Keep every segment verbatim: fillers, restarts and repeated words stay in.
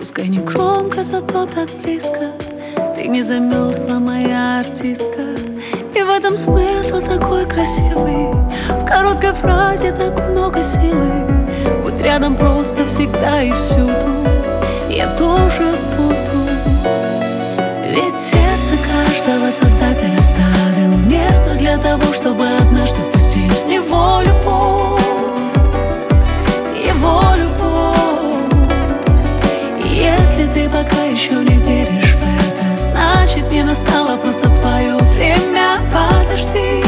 Пускай не громко, зато так близко. Ты не замерзла, моя артистка. И в этом смысл такой красивый. В короткой фразе так много силы. Будь рядом просто всегда и всюду. Я тоже буду. Ведь в сердце каждого Создатель оставил место для того, чтобы однажды впустить в него любовь. Его любовь. И если ты пока еще не веришь в это, значит не настало просто твое время. Подожди,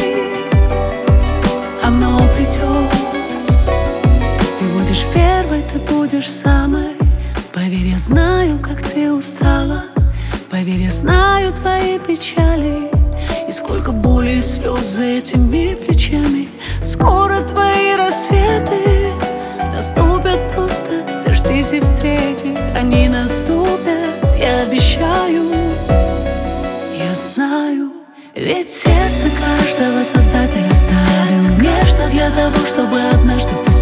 оно придет. Ты будешь первой, ты будешь самой. Поверь, я знаю, как ты устала. Поверь, я знаю твои печали. И сколько боли и слез за этими плечами. Скоро твои рассветы наступят просто. Дождись и встретишь, они наступят, я обещаю. Я знаю. Ведь в сердце каждого Создатель оставил место для того, чтобы однажды впустить